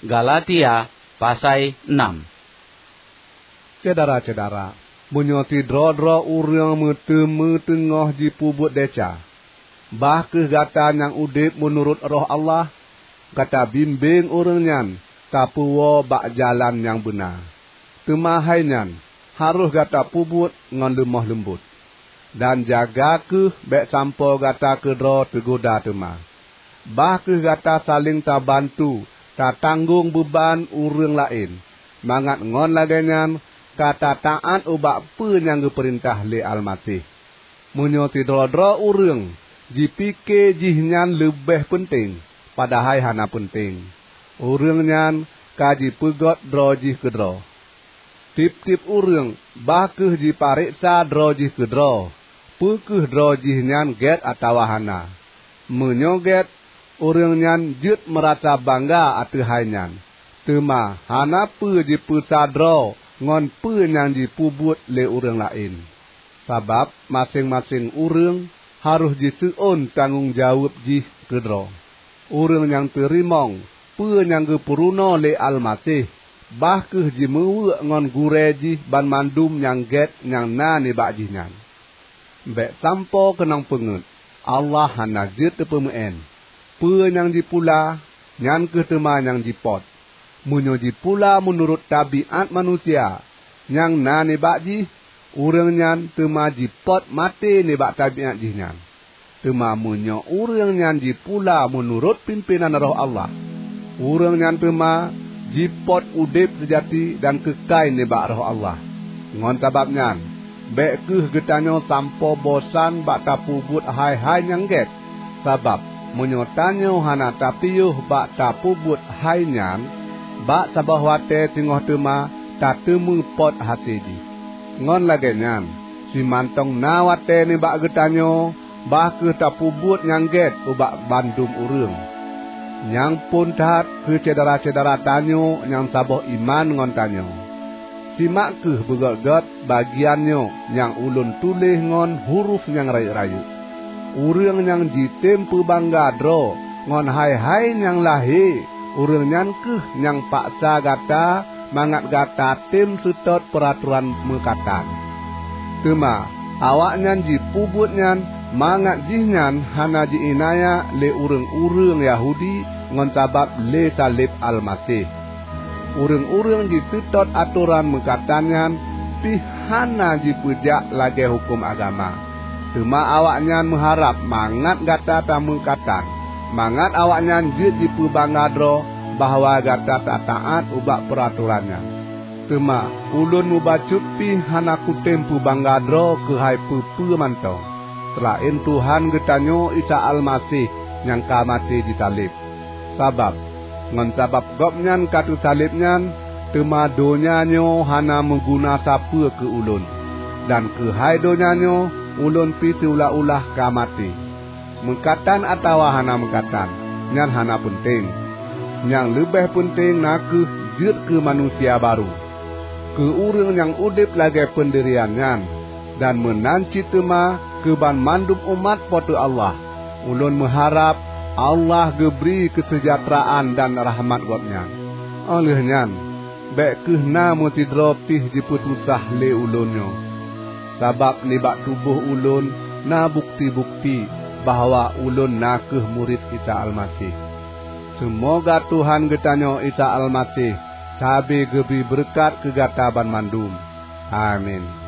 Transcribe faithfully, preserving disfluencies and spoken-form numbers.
Galatia pasai enam. Cedara-cedara, menyoti dro-dro urang metemu tengah jipubut deca. Bah ke gata yang udip menurut roh Allah, kata bimbing urangnya, kapuwa bak jalan yang benar. Temahainya, harus gata pubut ngan lemah lembut. Dan jaga ke bek sampo gata ke dro tegoda temah. Bah ke gata saling tak bantu, tak tanggung beban urang lain. Mangat ngon lagenyan, kata taat ubak pe yang perintah le Almasih. Menyoti dro-dro urang, jipike jihnyan lebih penting, padahal hana penting. Urang nyan kaji pegot dro jih ke dro. Tip-tip urang, bakeh jipariksa dro jih ke dro. Pekeh dro jihnyan get atau hana. Menyoget, urang nyan jut merasa bangga atuhanyan. Tema hana pe jipesa dro, ngon pe yang dipubut le urang lain. Sebab masing-masing urang harus disuun tanggung jawab jih ke dro. Urang yang terimong, pe yang gepuruno le Almasih, bahkeh jimewe ngon gure jih ban mandum yang get yang na ni bak jihnan. Bek sampo kenang pengut, Allah hana jit pemeen. Pe yang dipula, nyan ke tema yang dipot. Munyo dipula menurut tabiat manusia, yang na ni bak jih, urang nyan tema jipot mati ni bak tabiat jihnan. Tema munyo urang nyan dipula menurut pimpinan roh Allah. Urang nyan tema jipot udip sejati dan kekai ni bak roh Allah. Ngon tababnyan, bek keh getanyo sampo bosan bak tapubut hai-hai yang get. Sabab menyotanyo hana tapiyuh bak tapubut hai nyan, bak sabah wate tingoh tema tak temu pot hati ji. Ngon lagenyan, si mantong na wate ni bak getanyo, bah ke tapubut yang get ubak bandum urang. Yang pun tahat ke cedera-cedera tanyo yang sabah iman ngon tanyo. Simak ke begot-got bagiannya yang ulun tulis ngon huruf yang rayu-rayu. Urang yang jitempu bangga dro ngon hai-hai yang lahir. Urang yang ke yang paksa gata mangat gata tim sutot peraturan mekatan. Tema awaknya jipubutnya mangat jihnan hana jiinaya le urang-urang Yahudi ngon sabab le salib Almasih. Urang-urang ditutot aturan mekatanyan pihana dipujak lagi hukum agama. Tema awaknya mengharap mangat gata tak mekatan. Mangat awaknya jut dipubanggadro bahwa gata tak taat ubak peraturannya. Tema ulun mubacut pihana kutempu banggadro ke hai pupu mantong. Selain Tuhan getanyo Isa Almasih yang kamati disalib. Sabab, ngon sabab gopnyan katu salibnyan, tema donyanyo hana mengguna sapa ke ulun. Dan ke hai donyanyo, ulun piti ulah-ulah kamati. Mengkatan atau hana mengkatan, nyan hana penting. Yang lebih penting naku jut ke manusia baru. Ke urang yang udip lagi pendiriannya. Dan menanci tema keban mandum umat potu Allah. Ulun mengharap Allah geberi kesejahteraan dan rahmat Godnya. Olehnya, bek kehna mutidro pih diputusah le ulunyo. Sabab nibak tubuh ulun na bukti-bukti bahwa ulun nakeh murid Isa Almasih. Semoga Tuhan getanyo Isa Almasih sabi geberi berkat kegataban mandum. Amin.